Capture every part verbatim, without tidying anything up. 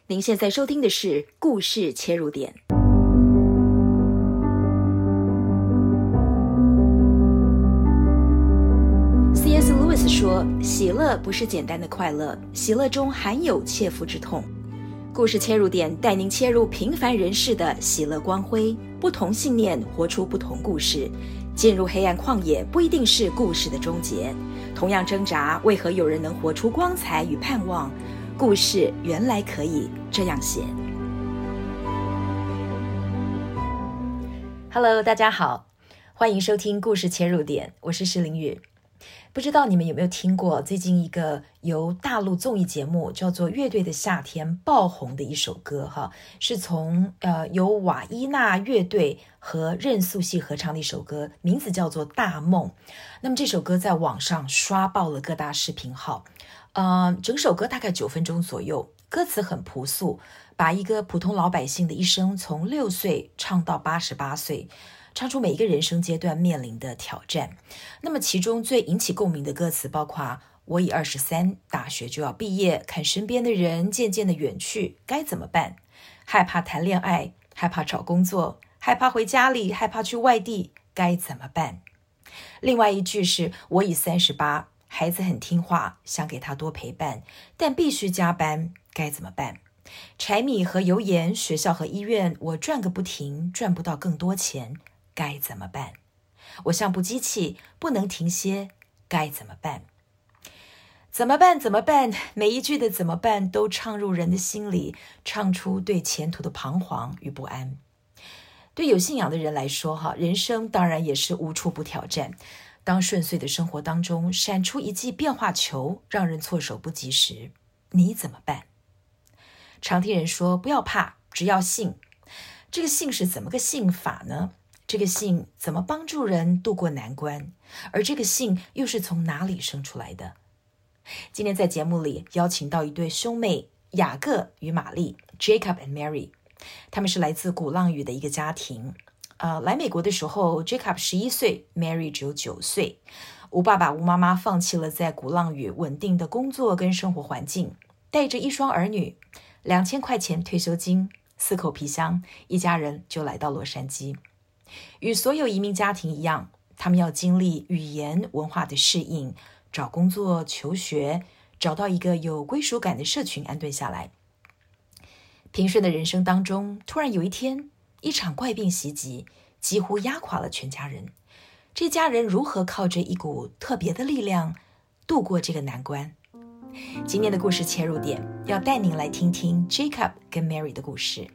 您现在收听的是故事切入点。C S Lewis 说，喜乐不是简单的快乐，喜乐中含有切肤之痛。故事切入点带您切入平凡人士的喜乐光辉，不同信念活出不同故事。进入黑暗旷野不一定是故事的终结，同样挣扎，为何有人能活出光彩与盼望？故事原来可以这样写。Hello， 大家好，欢迎收听故事切入点，我是施玲玉。不知道你们有没有听过最近一个由大陆综艺节目叫做《乐队的夏天》爆红的一首歌哈，是从呃由瓦伊娜乐队和任素汐合唱的一首歌，名字叫做《大梦》。那么这首歌在网上刷爆了各大视频号，呃，整首歌大概九分钟左右，歌词很朴素，把一个普通老百姓的一生从六岁唱到八十八岁。唱出每一个人生阶段面临的挑战。那么其中最引起共鸣的歌词包括我已二十三，大学就要毕业，看身边的人渐渐的远去，该怎么办？害怕谈恋爱，害怕找工作，害怕回家里，害怕去外地，该怎么办？另外一句是我已三十八，孩子很听话，想给他多陪伴，但必须加班，该怎么办？柴米和油盐，学校和医院，我赚个不停，赚不到更多钱，该怎么办？我像部机器，不能停歇，该怎么办？怎么办？怎么办？每一句的怎么办都唱入人的心里，唱出对前途的彷徨与不安。对有信仰的人来说，哈，人生当然也是无处不挑战。当顺遂的生活当中闪出一记变化球，让人措手不及时，你怎么办？常听人说不要怕，只要信。这个信是怎么个信法呢？这个信怎么帮助人度过难关？而这个信又是从哪里生出来的？今天在节目里邀请到一对兄妹雅各与玛丽 Jacob and Mary， 他们是来自鼓浪屿的一个家庭。呃，来美国的时候 Jacob 十一岁， Mary 只有九岁。吴爸爸吴妈妈放弃了在鼓浪屿稳定的工作跟生活环境，带着一双儿女，两千块钱退休金，四口皮箱，一家人就来到洛杉矶。与所有移民家庭一样，他们要经历语言文化的适应，找工作求学，找到一个有归属感的社群安顿下来。平顺的人生当中，突然有一天，一场怪病袭击，几乎压垮了全家人。这家人如何靠着一股特别的力量度过这个难关？今天的故事切入点要带您来听听 Jacob 跟 Mary 的故事。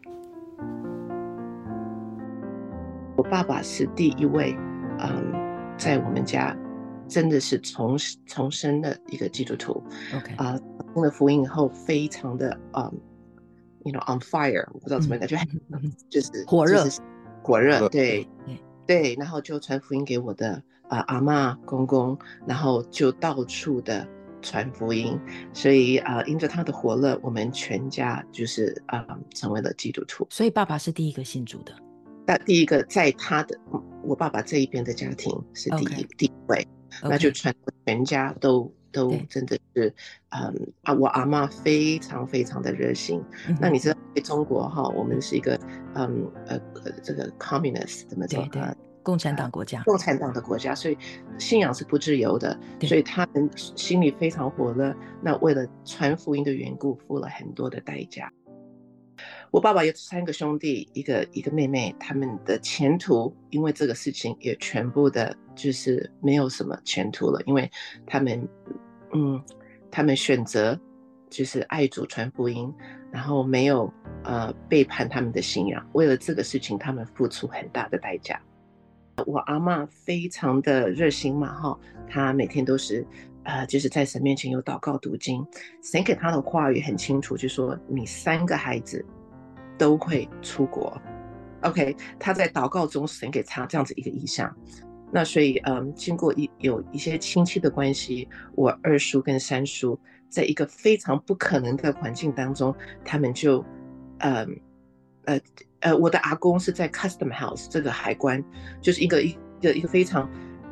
我爸爸是第一位，嗯，在我们家真的是重重生的一个基督徒。 OK， 啊、呃，听了福音以后，非常的嗯 ，you know on fire， 我不知道怎么讲，就、嗯、就是火热， 就是、火热，对、 嗯、 对，然后就传福音给我的啊、呃、阿嬷公公，然后就到处的传福音，所以啊、呃，因着他的火热，我们全家就是啊、呃、成为了基督徒。 所以爸爸是第一个信主的。 那第一个在他的我爸爸这一边的家庭是第一、okay. 第一位， okay. 那就全全家都都真的是，嗯啊，我阿嬷非常非常的热心。嗯、那你知道，在中国哈，我们是一个嗯呃这个 communist 怎么说？对对， 共产党国家， 呃，共产党的国家，所以信仰是不自由的，所以他们心里非常火热。那为了传福音的缘故，付了很多的代价。我爸爸有三个兄弟，一个一个妹妹，他们的前途因为这个事情也全部的就是没有什么前途了，因为他们嗯，他们选择就是爱主传福音，然后没有呃背叛他们的信仰，为了这个事情他们付出很大的代价。我阿嬷非常的热心嘛哈，她每天都是呃，就是在神面前有祷告读经，神给她的话语很清楚，就说你三个孩子都会出国。 OK， 他在祷告中神给他这样子一个意向。那所以嗯，经过一有一些亲戚的关系，我二叔跟三叔在一个非常不可能的环境当中，他们就嗯呃呃我的阿公是在 custom house 这个海关，就是一个一个一个非常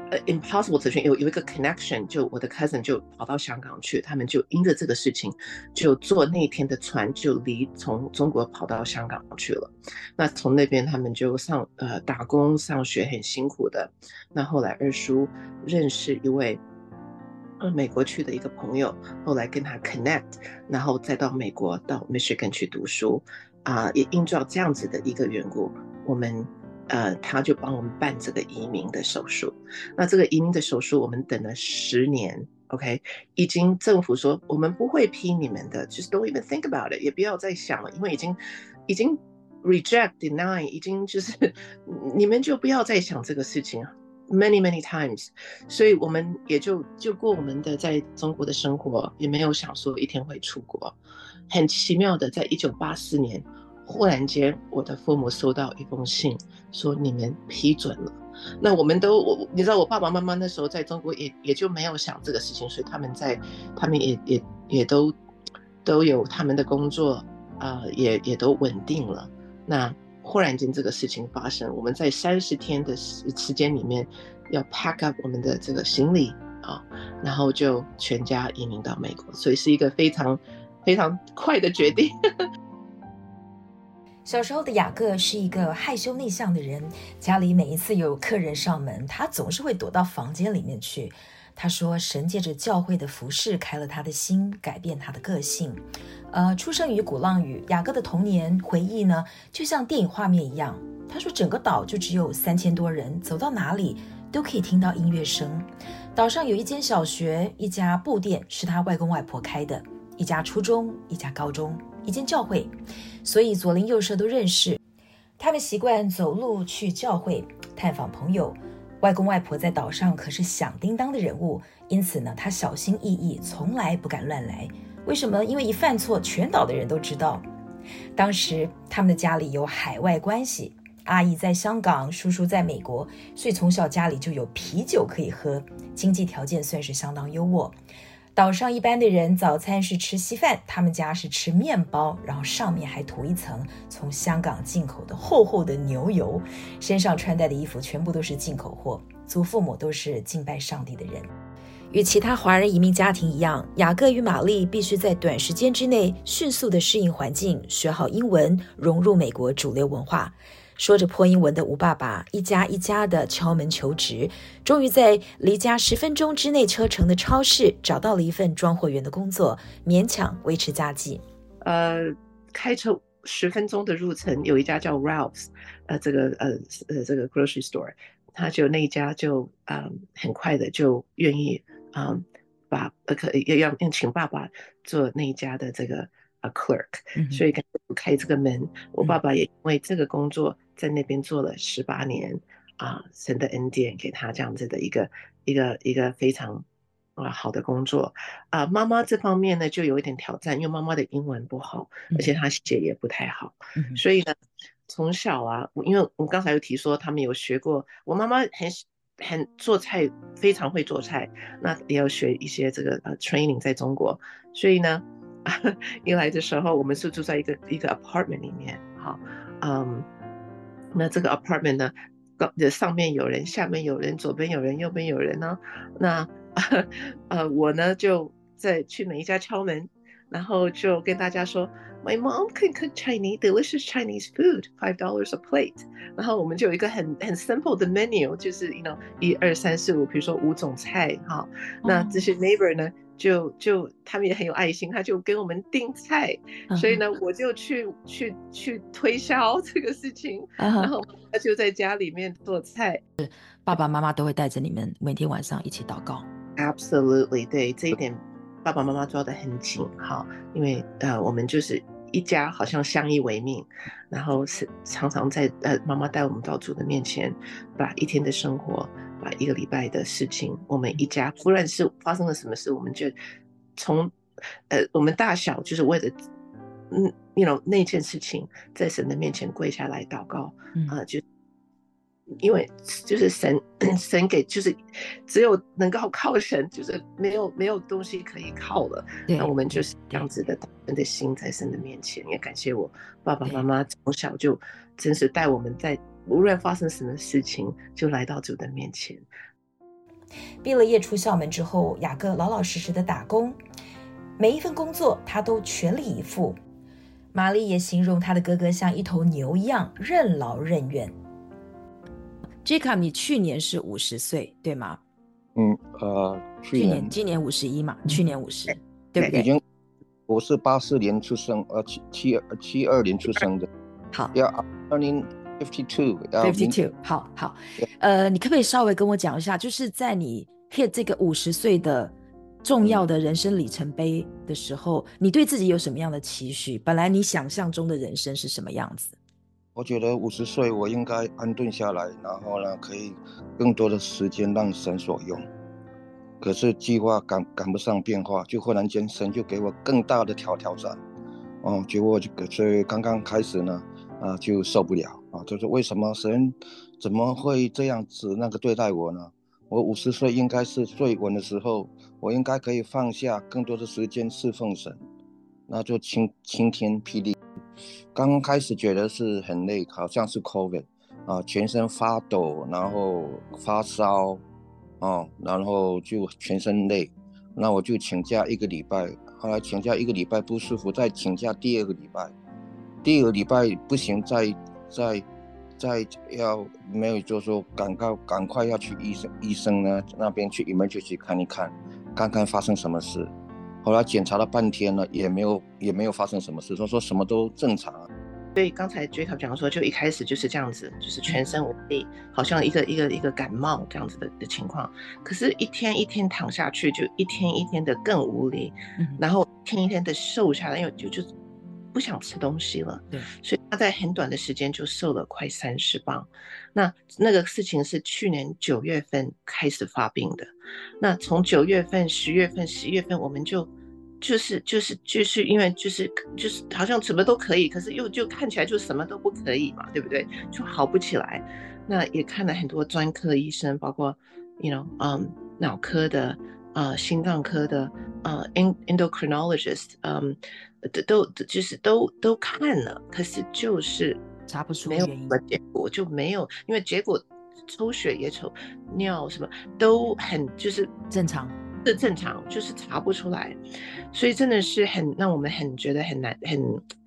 呃 impossible 资讯有有一个 connection， 就我的 cousin 就跑到香港去，他们就因着这个事情，就坐那天的船，就离从中国跑到香港去了。那从那边他们就上呃打工上学很辛苦的。那后来二叔认识一位呃美国去的一个朋友，后来跟他 connect， 然后再到美国到 Michigan 去读书啊、呃，也因着这样子的一个缘故，我们。呃，他就帮我们办这个移民的手术。那这个移民的手术，我们等了十年 ，OK， 已经政府说我们不会批你们的 ，just don't even think about it， 也不要再想了，因为已经已经 reject deny， 已经就是你们就不要再想这个事情 ，many many times， 所以我们也就就过我们的在中国的生活，也没有想说一天会出国。很奇妙的，在一九八四年。忽然间，我的父母收到一封信，说你们批准了。那我们都，我你知道，我爸爸妈妈那时候在中国也也就没有想这个事情，所以他们在，他们也也也都都有他们的工作，啊、呃，也也都稳定了。那忽然间这个事情发生，我们在三十天的时时间里面要 pack up 我们的这个行李啊，然后就全家移民到美国，所以是一个非常非常快的决定。 小时候的雅各是一个害羞内向的人，家里每一次有客人上门，他总是会躲到房间里面去。他说神借着教会的服事开了他的心，改变他的个性。呃，出生于鼓浪屿，雅各的童年回忆呢，就像电影画面一样。他说整个岛就只有三千多人，走到哪里都可以听到音乐声。岛上有一间小学，一家布店是他外公外婆开的，一家初中，一家高中，一间教会，所以左邻右舍都认识。他们习惯走路去教会探访朋友。外公外婆在岛上可是响叮当的人物，因此呢，他小心翼翼，从来不敢乱来。为什么？因为一犯错，全岛的人都知道。当时他们的家里有海外关系，阿姨在香港，叔叔在美国，所以从小家里就有啤酒可以喝，经济条件算是相当优渥。岛上一般的人早餐是吃稀饭，他们家是吃面包，然后上面还涂一层从香港进口的厚厚的牛油，身上穿戴的衣服全部都是进口货，祖父母都是敬拜上帝的人。与其他华人移民家庭一样，雅各与玛丽必须在短时间之内迅速地适应环境，学好英文，融入美国主流文化。说着破英文的吴爸爸一家一家的敲门求职，终于在离家十分钟之内车程的超市找到了一份装货员的工作，勉强维持家计。 呃，开车十分钟的路程，有一家叫 Ralph's， 呃，这个呃呃这个 grocery store， 他就那一家就嗯很快的就愿意嗯把呃可要要请爸爸做那一家的这个呃 clerk，嗯、所以开这个门，我爸爸也因为这个工作。在那边做了十八年啊，神的恩典给他这样子的一个一个一个非常啊好的工作啊。妈妈这方面呢就有一点挑战，因为妈妈的英文不好，而且她写也不太好，嗯、所以呢从小啊，因为我刚才有提说他们有学过，我妈妈很很做菜，非常会做菜，那也要学一些这个呃 training 在中国，所以呢一来的时候我们是住在一个一个 apartment 里面，好，嗯。那这个 apartment 呢，上面有人，下面有人，左边有人，右边有人呢。那呃，我呢就在去每一家敲门，然后就跟大家说 ，My mom can cook Chinese delicious Chinese food, five dollars a plate。然后我们就有一个很很 simple 的 menu， 就是 you know 一二三四五，比如说五种菜哈。那这些 neighbor 呢？就就他们也很有爱心，他就给我们订菜，uh-huh. 所以呢，我就去去去推销这个事情， uh-huh. 然后他就在家里面做菜。 爸爸妈妈都会带着你们每天晚上一起祷告。 Absolutely， 对这一点，爸爸妈妈抓得很紧哈，因为呃，我们就是一家好像相依为命，然后是常常在呃妈妈带我们到主的面前，把一天的生活。把一个礼拜的事情，我们一家不论是发生了什么事，我们就从呃我们大小就是为了嗯 you know 那件事情在神的面前跪下来祷告啊、嗯呃，就因为就是神神给就是只有能够靠神，就是没有没有东西可以靠了，那我们就是这样子的神的心在神的面前，也感谢我爸爸妈妈从小就真是带我们在。无论发生什么事情，就来到主的面前。 毕了业出校门之后，雅各老老实实的打工，每一份工作他都全力以赴。玛丽也形容他的哥哥像一头牛一样任劳任怨。Jacob， 你去年是五十岁对吗？ 嗯呃，去年今年五十一嘛，去年五十，对不对？ 已经，我是八四年出生，呃，七七七二年出生的。 好， 要二零 fifty two fifty two， 好好，呃，你可不可以稍微跟我讲一下，就是在你 hit 这个五十岁的重要的人生里程碑的时候，嗯、你对自己有什么样的期许？本来你想象中的人生是什么样子？ 我觉得五十岁我应该安顿下来，然后呢，可以更多的时间让神所用。可是计划赶赶不上变化，就忽然间神就给我更大的挑挑战，哦，结果就所以刚刚开始呢，啊、呃、就受不了啊，就是为什么神怎么会这样子那个对待我呢？我五十岁应该是最稳的时候，我应该可以放下更多的时间侍奉神，那就晴晴天霹雳。刚刚开始觉得是很累，好像是 COVID 啊，全身发抖，然后发烧。哦，然后就全身累，那我就请假一个礼拜，后来请假一个礼拜不舒服，再请假第二个礼拜，第二个礼拜不行，再再再要没有，就是说赶快赶快要去医生医生呢那边去 emergency 看一看，看看发生什么事。后来检查了半天了，也没有也没有发生什么事，说说什么都正常。 所以刚才 Jacob 讲说，就一开始就是这样子，就是全身无力，好像一个一个一个感冒这样子 的, 的情况。可是，一天一天躺下去，就一天一天的更无力，嗯、然后一天一天的瘦下来，因为就就不想吃东西了。对，所以他在很短的时间就瘦了快三十磅。那那个事情是去年九月份开始发病的。那从九月份、十月份、十一月份，我们就。就是就是就是因为就是就是好像什么都可以，可是又就看起来就什么都不可以嘛，对不对？就好不起来。那也看了很多专科医生，包括 you know 嗯、um, 脑科的、呃心脏科的、呃 endocrinologist， 嗯、um, 都就是都都看了，可是就是查不出没有什么结果，就没有，因为结果抽血也抽尿什么都很就是正常。 是正常，就是查不出来，所以真的是很让我们很觉得很难，很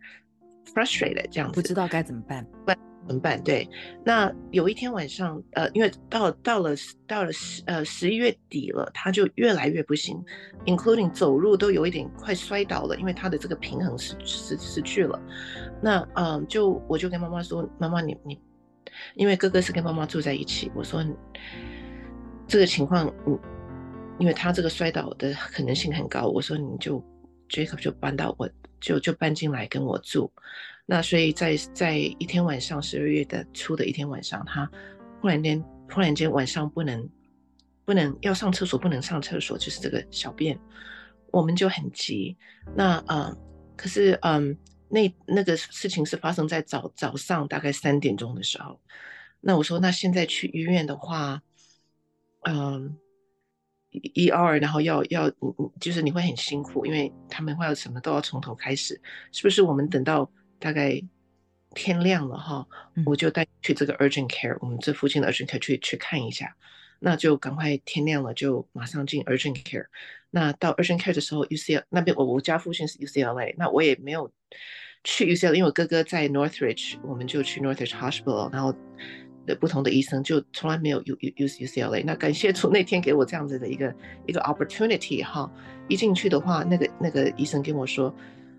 frustrated 这样子， 不知道该怎么办。 怎么办？对，那有一天晚上，呃，因为到到了到了十呃十一月底了，他就越来越不行 ，including 走路都有一点快摔倒了，因为他的这个平衡失失失去了。那嗯、呃，就我就跟妈妈说，妈妈你你，因为哥哥是跟妈妈住在一起，我说这个情况，嗯。因为他这个摔倒的可能性很高，我说你就 Jacob 就搬到我就就搬进来跟我住。那所以在在一天晚上，十二月的初的一天晚上，他忽然间忽然间晚上不能不能要上厕所，不能上厕所，就是这个小便，我们就很急。那呃，可是嗯，那那个事情是发生在早早上大概三点钟的时候。那我说那现在去医院的话，嗯。E R， 然后要要，就是你会很辛苦，因为他们会要什么都要从头开始，是不是？我们等到大概天亮了哈，嗯、我就带去这个 urgent care， 我们这附近的 urgent care 去去看一下，那就赶快天亮了就马上进 urgent care。那到 urgent care 的时候 ，U C L 那边我我家附近是 U C L A， 那我也没有去 U C L A， 因为我哥哥在 Northridge， 我们就去 Northridge Hospital， 然后。的不同的医生就从来没有 U U U C L A， 那感谢主那天给我这样子的一个一个 opportunity 哈，一进去的话，那个那个医生跟我说，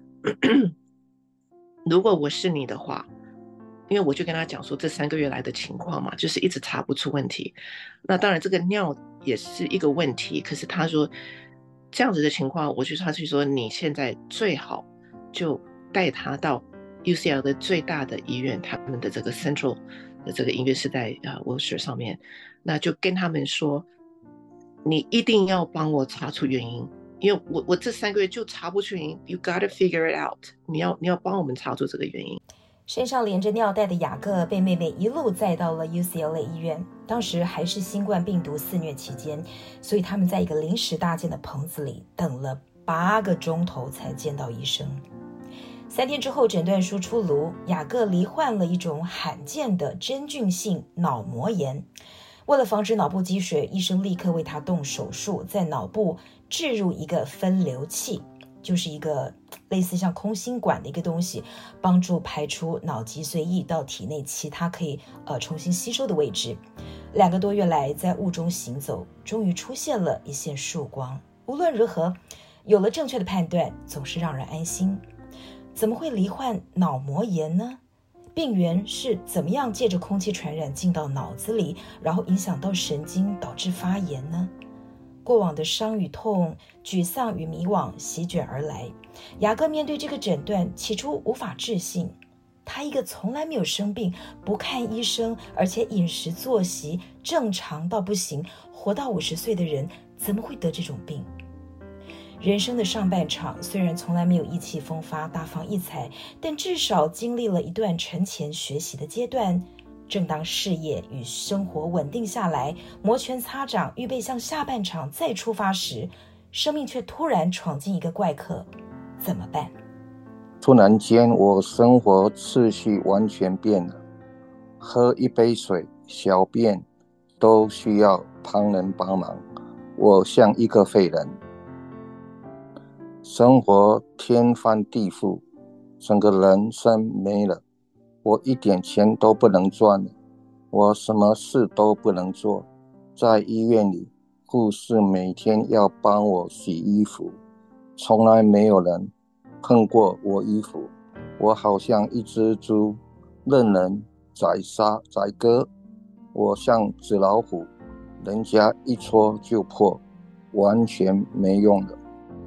如果我是你的话，因为我就跟他讲说这三个月来的情况嘛，就是一直查不出问题，那当然这个尿也是一个问题，可是他说这样子的情况，我就他去说你现在最好就带他到 U C L 的最大的医院，他们的这个 Central。的这个医院是在呃 Wilshire 上面，那就跟他们说，你一定要帮我查出原因，因为我我这三个月就查不出原因 ，You gotta figure it out， 你要你要帮我们查出这个原因。 身上连着尿袋的雅各被妹妹一路载到了 U C L A 医院，当时还是新冠病毒肆虐期间，所以他们在一个临时搭建的棚子里等了八个钟头才见到医生。三天之后，诊断书出炉，雅各罹患了一种罕见的真菌性脑膜炎。 为了防止脑部积水，医生立刻为他动手术，在脑部置入一个分流器，就是一个类似像空心管的一个东西，帮助排出脑脊髓液到体内其他可以呃重新吸收的位置。两个多月来在雾中行走，终于出现了一线曙光。无论如何，有了正确的判断，总是让人安心。怎么会罹患脑膜炎呢？病源是怎么样借着空气传染进到脑子里，然后影响到神经，导致发炎呢？过往的伤与痛、沮丧与迷惘席卷而来。雅各面对这个诊断，起初无法置信。他一个从来没有生病、不看医生，而且饮食作息正常到不行，活到五十岁的人，怎么会得这种病？人生的上半场虽然从来没有意气风发、大放异彩，但至少经历了一段沉潜学习的阶段。正当事业与生活稳定下来，摩拳擦掌，预备向下半场再出发时，生命却突然闯进一个怪客，怎么办？ 突然间，我生活秩序完全变了，喝一杯水、小便都需要旁人帮忙，我像一个废人。生活天翻地覆，整个人生没了，我一点钱都不能赚了，我什么事都不能做。在医院里，护士每天要帮我洗衣服，从来没有人碰过我衣服，我好像一只猪，任人宰杀宰割，我像纸老虎，人家一戳就破，完全没用的。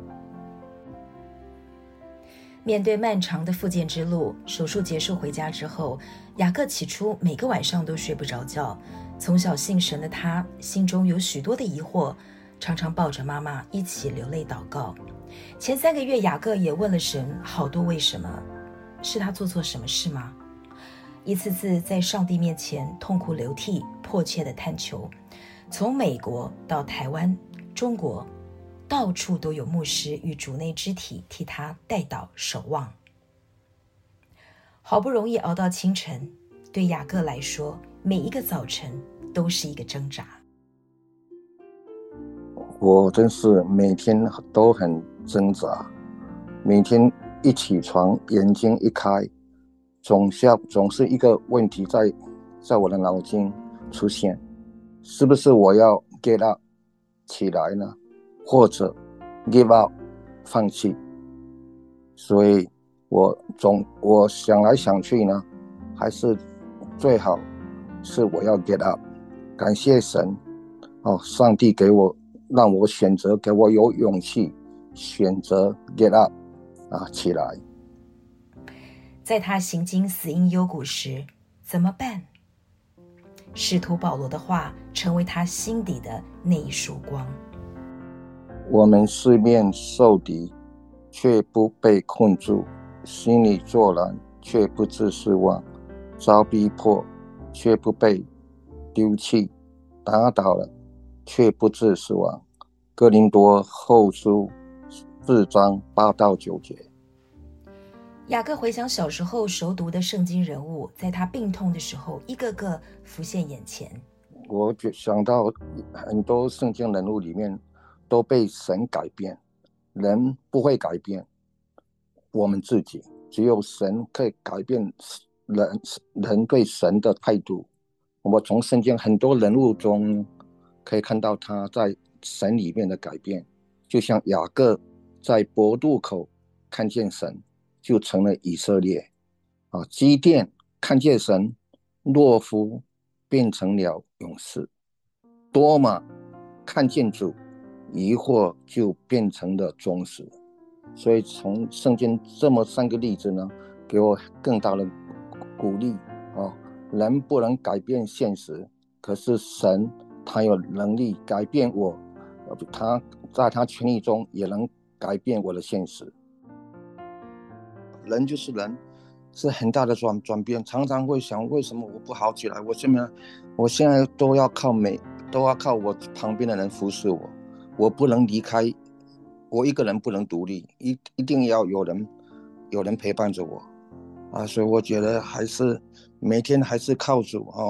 面对漫长的复健之路，手术结束回家之后，雅各起初每个晚上都睡不着觉。从小信神的他，心中有许多的疑惑，常常抱着妈妈一起流泪祷告。前三个月，雅各也问了神好多为什么，是他做错什么事吗？一次次在上帝面前痛哭流涕，迫切的探求。从美国到台湾、中国，到处都有牧师与主内肢体替他代祷守望。好不容易熬到清晨，对雅各来说，每一个早晨都是一个挣扎。 我真是每天都很挣扎，每天一起床，眼睛一开，总下总是一个问题在在我的脑筋出现，是不是我要 get up 起来呢？或者 give up 放弃？所以我总我想来想去呢，还是最好是我要 get up。感谢神哦，上帝给我让我选择，给我有勇气选择 get up 啊起来。 在他行经死荫幽谷时，怎么办？使徒保罗的话成为他心底的那一束光。 我们四面受敌，却不被困住；心里作难，却不致失望；遭逼迫，却不被丢弃；打倒了，却不致失望。哥林多后书四章八到九节。 雅各回想小时候熟读的圣经人物，在他病痛的时候，一个个浮现眼前。 我就想到很多圣经人物里面都被神改变，人不会改变我们自己，只有神可以改变人人对神的态度。我从圣经很多人物中可以看到他在神里面的改变，就像雅各在博渡口看见神，就成了以色列啊；基甸看见神，诺夫变成了勇士；多马看见主，疑惑就变成了忠实。所以从圣经这么三个例子呢，给我更大的鼓励哦。人不能改变现实，可是神他有能力改变我，他在他权力中也能改变我的现实。人就是人，是很大的转转变。常常会想，为什么我不好起来？我现在我现在都要靠每都要靠我旁边的人服侍我，我不能离开，我一个人不能独立，一一定要有人有人陪伴着我啊！所以我觉得还是每天还是靠主哦，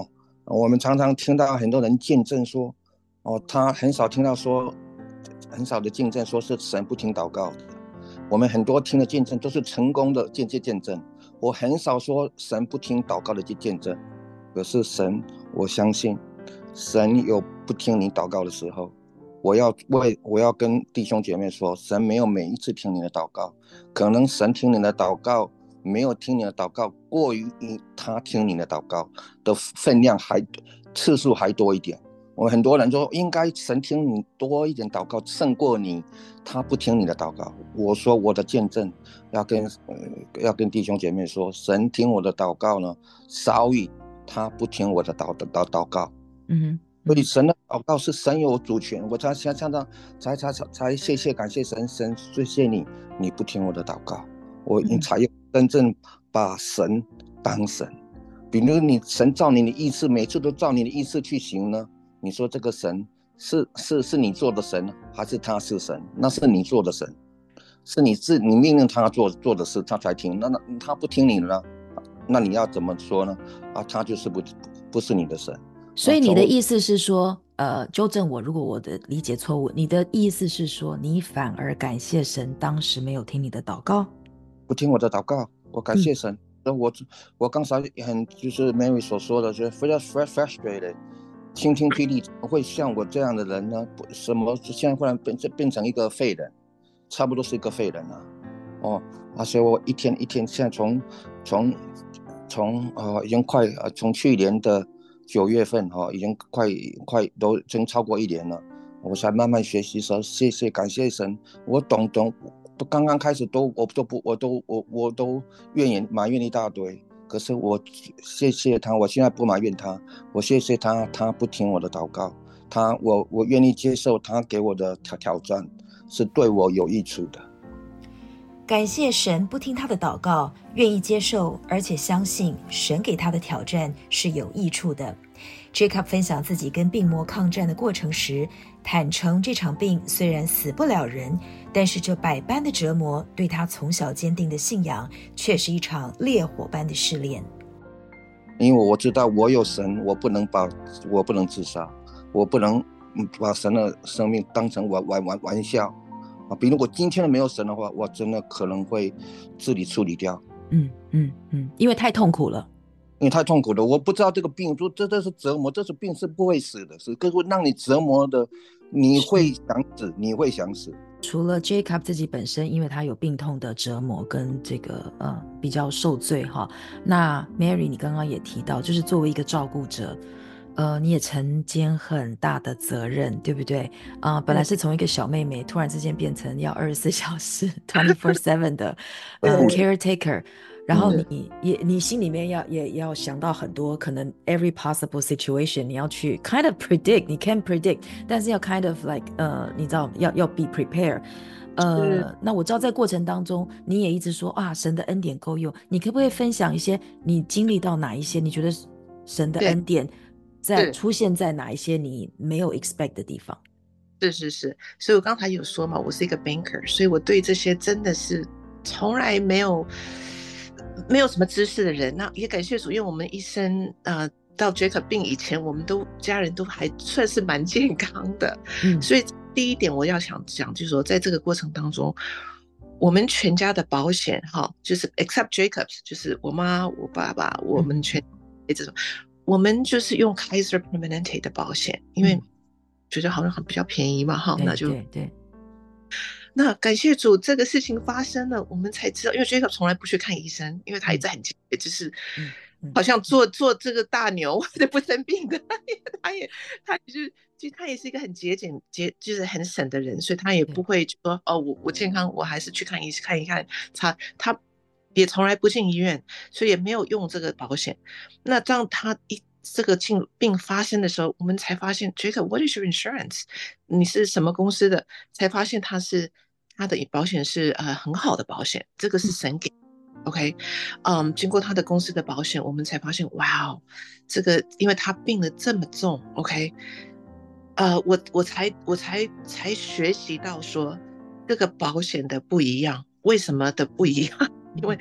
我们常常听到很多人见证说，哦，他很少听到说，很少的见证说是神不听祷告的。我们很多听的见证都是成功的间接见证，我很少说神不听祷告的见证。可是神，我相信神有不听你祷告的时候。我要为我要跟弟兄姐妹说，神没有每一次听你的祷告，可能神听你的祷告没有听你的祷告过于他听你的祷告的分量还次数还多一点。我们很多人说应该神听你多一点祷告胜过你他不听你的祷告。我说我的见证要跟、呃、要跟弟兄姐妹说，神听我的祷告呢少于他不听我的 祷, 祷, 祷告。嗯，所以神的祷告是神有主权，我才想想到才才才谢谢感谢神，神谢谢你，你不听我的祷告，我你才有真正把神当神。比如你神照你的意思，每次都照你的意思去行呢？你说这个神是是是你做的神，还是他是神？那是你做的神，是你自你命令他做做的事，他才听。那那他不听你呢？那你要怎么说呢？啊，他就是不不是你的神。 所以你的意思是说，呃，纠正我，如果我的理解错误，你的意思是说，你反而感谢神当时没有听你的祷告， 不听我的祷告，我感谢神。嗯、我我刚才很就是 Mary 所说的，就是非常 frustrated， 晴天霹雳，怎么会像我这样的人呢？什么现在忽然变变成一个废人，差不多是一个废人啊。哦，而且我一天一天，现在从从从呃已经快呃从去年的九月份哈、哦，已经快快都已经超过一年了。我才慢慢学习说，谢谢感谢神，我懂懂，刚刚开始都我都不我都我我都怨言埋怨一大堆，可是我谢谢他，我现在不埋怨他，我谢谢他，他不听我的祷告，他我我愿意接受他给我的挑挑战，是对我有益处的。 感谢神不听他的祷告，愿意接受，而且相信神给他的挑战是有益处的。Jacob 分享自己跟病魔抗战的过程时，坦诚这场病虽然死不了人，但是这百般的折磨对他从小坚定的信仰却是一场烈火般的试炼。 因为我知道我有神，我不能把我不能自杀，我不能把神的生命当成玩玩玩玩笑啊！比如我今天没有神的话，我真的可能会自己处理掉。 嗯嗯嗯，因为太痛苦了， 因为太痛苦了，我不知道这个病，这这是折磨，这是病是不会死的，是会让你折磨的，你会想死，你会想死。 除了 Jacob 自己本身，因为他有病痛的折磨跟这个呃比较受罪哈，那 Mary 你刚刚也提到，就是作为一个照顾者。呃，你也承肩很大的责任，对不对？啊、呃，本来是从一个小妹妹，突然之间变成要二十四小时 twenty-four seven 的呃 caretaker， 然后你也你心里面要也要想到很多可能 every possible situation， 你要去 kind of predict， 你 can predict， 但是要 kind of like 呃，你知道要要 be prepared。呃，那我知道在过程当中，你也一直说啊，神的恩典够用，你可不可以分享一些你经历到哪一些？你觉得神的恩典？在出现在哪一些你没有 expect 的地方？ 是是是，所以我刚才有说嘛，我是一个 banker， 所以我对这些真的是从来没有没有什么知识的人。那也感谢主，因为我们一生呃到 Jacob 病以前，我们都家人都还算是蛮健康的。嗯，所以第一点我要想讲就是说，在这个过程当中，我们全家的保险哈，就是 except Jacob， 就是我妈、我爸爸，我们全这种。我们就是用 Kaiser Permanente 的保险，因为觉得好像很比较便宜嘛，哈、嗯，那就对对。 那感谢主，这个事情发生了，我们才知道，因为 Jacob 从来不去看医生，因为他一直很坚决，就是好像做做这个大牛就不生病的，他也他也是，其实他也是一个很节俭节就是很省的人，所以他也不会说哦，我我健康，我还是去看医生看一看，他他。也从来不进医院，所以也没有用这个保险。那当他一这个病发生的时候，我们才发现 Jacob What is your insurance？ 你是什么公司的？才发现他是他的保险是呃很好的保险，这个是神给。OK， 嗯，经过他的公司的保险，我们才发现哇哦，这个因为他病得这么重 ，OK， 呃，我我才我才才学习到说这个保险的不一样，为什么的不一样？因为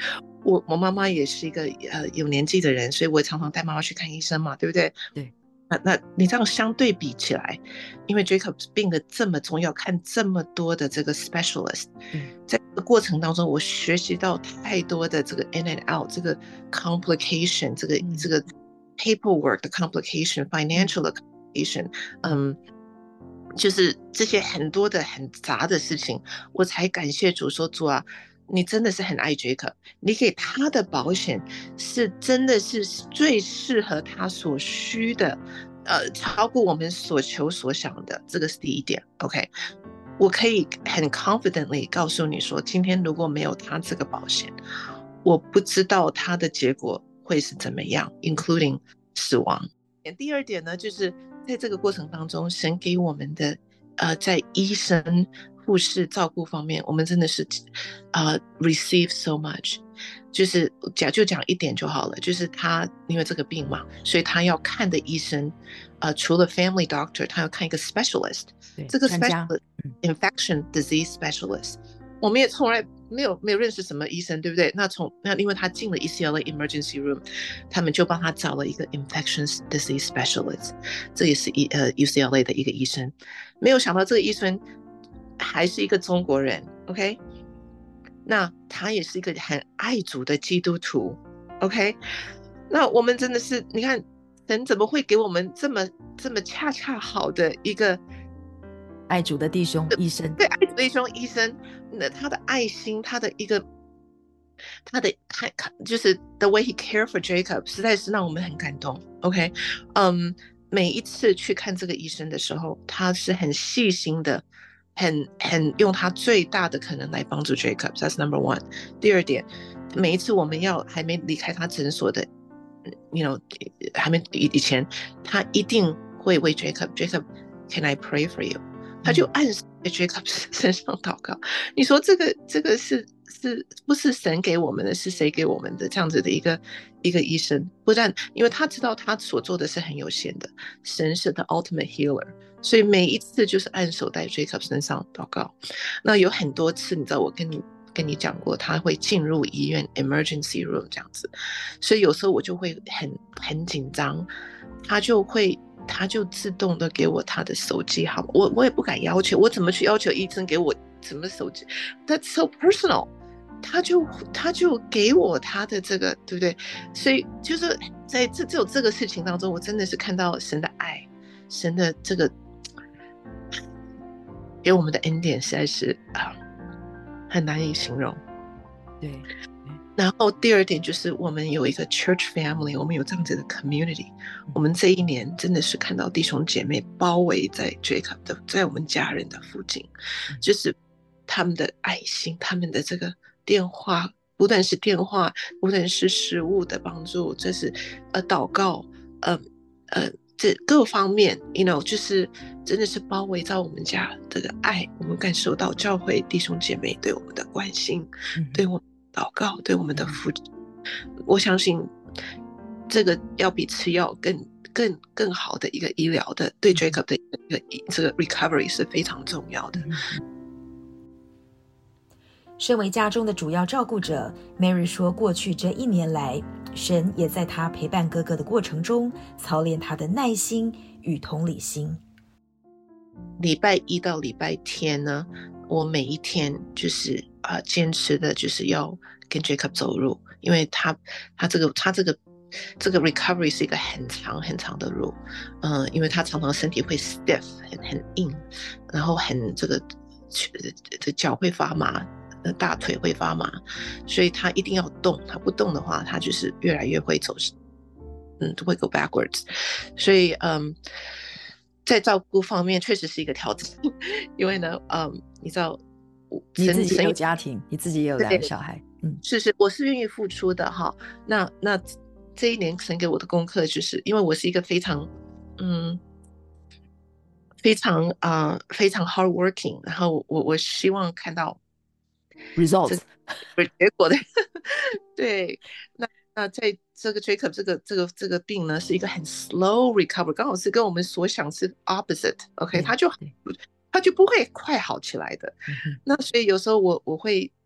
我我妈妈也是一个呃有年纪的人，所以我也常常带妈妈去看医生嘛，对不对？ 对。 那那你这样相对比起来，因为 Jacob 病得这么重要，看这么多的这个 specialist，在这个过程当中，我学习到太多的这个 in and out， 这个 complication， 这个、嗯、这个 paperwork 的 complication，financial 的 complication， 嗯，就是这些很多的很杂的事情，我才感谢主说，主啊，你真的是很爱 Jacob， 你给他的保险是真的是最适合他所需的，呃，超过我们所求所想的，这个是第一点。OK， 我可以很 confidently 告诉你说，今天如果没有他这个保险，我不知道他的结果会是怎么样 ，including 死亡。第二点呢，就是在这个过程当中，神给我们的，呃，在医生、护士照顾方面，我们真的是，呃 receive so much。就是讲就讲一点就好了，就是他因为这个病嘛，所以他要看的医生，呃，除了 family doctor， 他要看一个 specialist， 这个 specialist infection disease specialist， 我们也从来没有没有认识什么医生，对不对？那从那因为他进了 E C L A emergency room， 他们就帮他找了一个 infectious disease specialist， 这也是一呃 U C L A 的一个医生，没有想到这个医生还是一个中国人 ，OK。那他也是一个很爱主的基督徒 ，OK？ 那我们真的是，你看神怎么会给我们这么这么恰恰好的一个爱主的弟兄医生？ 对，爱主的弟兄医生，那他的爱心，他的一个他的看就是 the way he care for Jacob， 实在是让我们很感动 ，OK？ 嗯，每一次去看这个医生的时候，他是很细心的。很很用他最大的可能来帮助 Jacob， that's number one。 第二点，每一次我们要还没离开他诊所的 you know 还没以前，他一定会为 Jacob Jacob can I pray for you， 他就按在 Jacob 身上祷告。你说这个这个是是不是神给我们的，是谁给我们的这样子的一个一个医生？不但因为他知道他所做的是很有限的，神是 the ultimate healer，所以每一次就是按手在 Jacob 身上祷告。那有很多次，你知道我跟你跟你讲过，他会进入医院 emergency room 这样子，所以有时候我就会很很紧张，他就会他就自动的给我他的手机号，我我也不敢要求，我怎么去要求医生给我什么手机 ？That's so personal。他就他就给我他的这个，对不对？所以就是在这只有这个事情当中，我真的是看到神的爱，神的这个给我们的恩典实在是啊很难以形容。 对。 然后第二点就是我们有一个 church family， 我们有这样子的 community， 我们这一年真的是看到弟兄姐妹包围在 Jacob 的，在我们家人的附近，就是他们的爱心，他们的这个电话，不但是电话，不但是食物的帮助，这是呃祷告，呃呃这各方面 you know 就是真的是包围在我们家这个爱，我们感受到教会弟兄姐妹对我们的关心，嗯、对我们的祷告，对我们的扶持，我相信这个要比吃药更更更好的一个医疗的，对 Jacob 的一个这个 recovery 是非常重要的。 身为家中的主要照顾者， Mary 说，过去这一年来，神也在她陪伴哥哥的过程中操练她的耐心与同理心。 礼拜一到礼拜天呢，我每一天就是、呃、坚持的就是要跟 Jacob 走路，因为他他这个他这个这个 recovery 是一个很长很长的路，嗯，因为他常常身体会 stiff 很很硬，然后很这个这脚会发麻，大腿会发麻，所以他一定要动，他不动的话，他就是越来越会走，嗯，会 go backwards。所以，嗯，在照顾方面确实是一个挑战，因为呢，嗯，你知道， 你自己也有家庭，你自己也有两个小孩，嗯， 是是，我是愿意付出的哈。那那这一年神给我的功课，就是因为我是一个非常，嗯。非常啊、呃，非常 hard working， 然后我我希望看到 results 结果的，对，那那在这个 Jacob 这个这个这个病呢，是一个很 slow recover， 刚好是跟我们所想是 opposite，OK，、okay? 他就他就不会快好起来的。那所以有时候我我会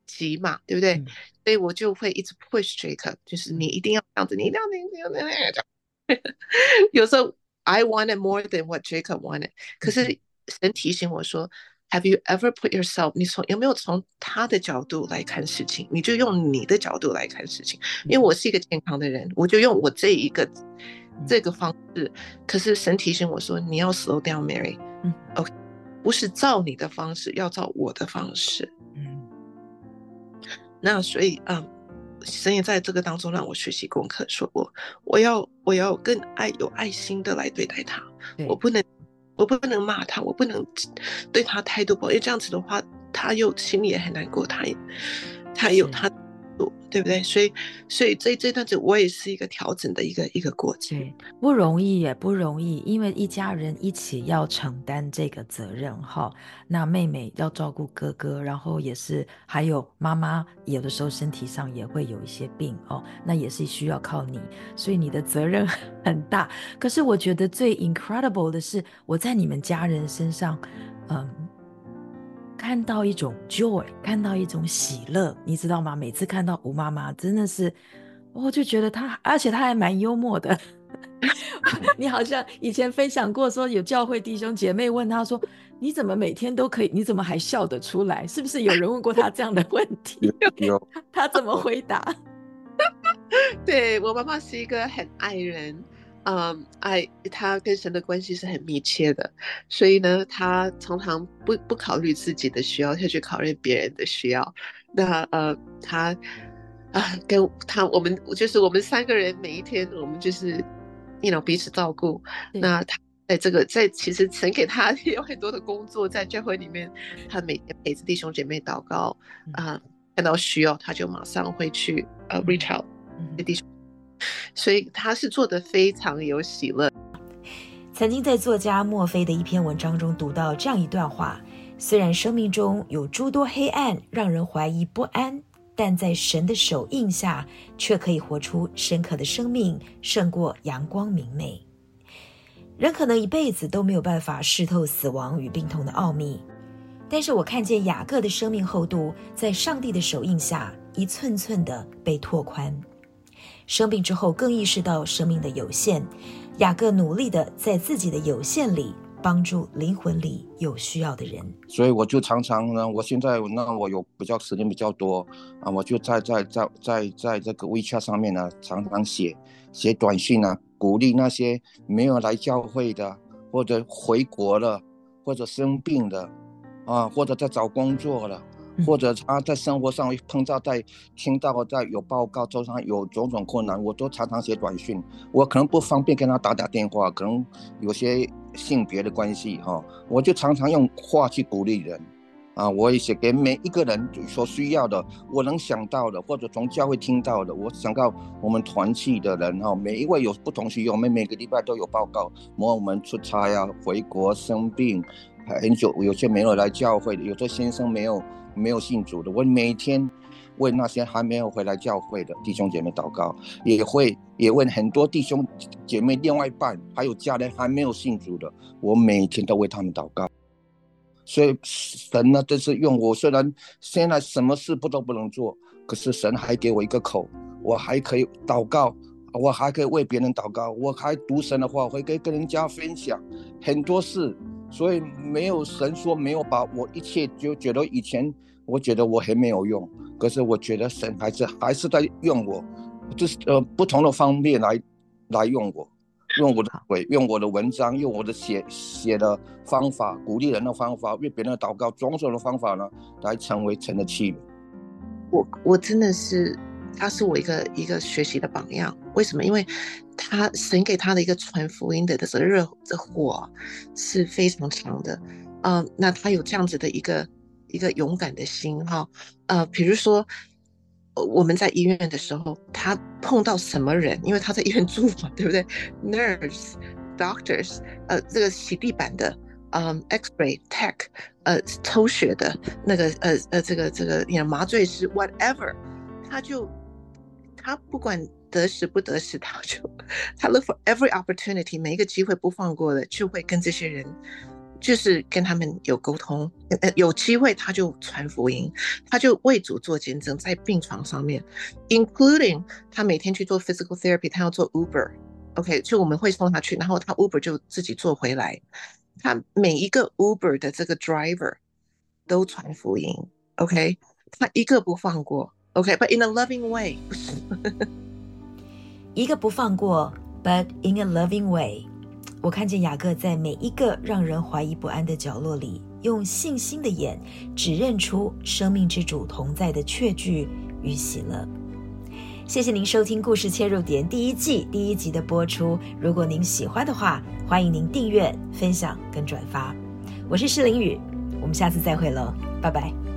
急嘛，对不对？ 嗯所以我就会一直 push Jacob，就是你一定要这样子，你一定要那个那个那个。有时候 I wanted more than what Jacob wanted， 可是神提醒我说，Have you ever put yourself？ 你从有没有从他的角度来看事情？你就用你的角度来看事情。因为我是一个健康的人，我就用我这一个这个方式。可是神提醒我说，你要 slow down Mary， 嗯 OK， 不是照你的方式，要照我的方式。 嗯， 那所以嗯。神也在这个当中让我学习功课，说我我要我要更爱有爱心的来对待他，我不能我不能骂他，我不能对他态度不好，因为这样子的话，他又心里也很难过，他也他有他对不对？所以所以这这段子我也是一个调整的一个一个过程。 对，不容易也不容易，因为一家人一起要承担这个责任哈。那妹妹要照顾哥哥，然后也是还有妈妈，有的时候身体上也会有一些病哦，那也是需要靠你，所以你的责任很大。可是我觉得最 incredible 的是，我在你们家人身上，嗯。看到一种 joy， 看到一种喜乐，你知道吗？每次看到吴妈妈，真的是，我就觉得她，而且她还蛮幽默的。你好像以前分享过，说有教会弟兄姐妹问她说：“你怎么每天都可以？你怎么还笑得出来？”是不是有人问过她这样的问题？ 有， 她怎么回答？ 对，我妈妈是一个很爱人。嗯，爱他跟神的关系是很密切的，所以呢，他常常不不考虑自己的需要，他去考虑别人的需要。那呃，他啊，跟他我们就是我们三个人每一天，我们就是，you know 彼此照顾。那他在这个在其实神给他也有很多的工作，在教会里面，他每天陪着弟兄姐妹祷告啊、呃，看到需要他就马上会去呃 reach out 给弟兄。所以他是做得非常有喜乐。 曾经在作家墨菲的一篇文章中读到这样一段话：虽然生命中有诸多黑暗让人怀疑不安，但在神的手印下却可以活出深刻的生命，胜过阳光明媚。人可能一辈子都没有办法视透死亡与病痛的奥秘，但是我看见雅各的生命厚度在上帝的手印下一寸寸的被拓宽。生病之后更意识到生命的有限，雅各努力的在自己的有限里帮助灵魂里有需要的人。 所以我就常常呢，我现在那我有比较时间比较多啊，我就在在在在在这个 WeChat 上面呢，常常写写短信啊，鼓励那些没有来教会的，或者回国了，或者生病的啊，或者在找工作了。或者他在生活上碰到在听到在有报告周上有种种困难，我都常常写短讯。我可能不方便跟他打打电话，可能有些性别的关系哈，我就常常用话去鼓励人啊。我也写给每一个人所需要的，我能想到的，或者从教会听到的，我想到我们团契的人哈，每一位有不同需要，我们每个礼拜都有报告，我们出差啊，回国生病很久，有些没有来教会的，有些先生没有。没有信主的，我每天为那些还没有回来教会的弟兄姐妹祷告，也会也为很多弟兄姐妹另外一半还有家人还没有信主的，我每天都为他们祷告。所以神呢，就是用我，虽然现在什么事不都不能做，可是神还给我一个口，我还可以祷告，我还可以为别人祷告，我还读神的话，我会跟跟人家分享很多事。所以没有神说没有把我一切，就觉得以前我觉得我很没有用，可是我觉得神还是还是在用我，就是呃不同的方面来来用我，用我的嘴，用我的文章，用我的写写的方法，鼓励人的方法，为别人的祷告，种种的方法呢，来成为神的器皿。 我我真的是，他是我一个一个学习的榜样。为什么？因为他神给他的一个传福音的这个热的火是非常强的。嗯、呃，那他有这样子的一个一个勇敢的心哈。呃，比如说我们在医院的时候，他碰到什么人，因为他在医院住嘛，对不对 ？Nurse、doctors， 呃，这个洗地板的。嗯 ，X-ray tech， 呃，抽血的那个，呃呃，这个这个，你麻醉师 ，whatever， 他就他不管得时不得时，他就他 look for every opportunity， 每一个机会不放过的，就会跟这些人就是跟他们有沟通，呃，有机会他就传福音，他就为主做见证，在病床上面 ，including 他每天去做 physical therapy， 他要做 Uber，OK， 就我们会送他去，然后他 Uber 就自己坐回来，他每一个 Uber 的这个 driver 都传福音 ，OK， 他一个不放过 ，OK，but in a loving way， 不是一个不放过 ，but in a loving way。我看见雅各在每一个让人怀疑不安的角落里，用信心的眼指认出生命之主同在的确据与喜乐。谢谢您收听故事切入点第一季第一集的播出。如果您喜欢的话，欢迎您订阅、分享跟转发。我是施凌宇，我们下次再会喽，拜拜。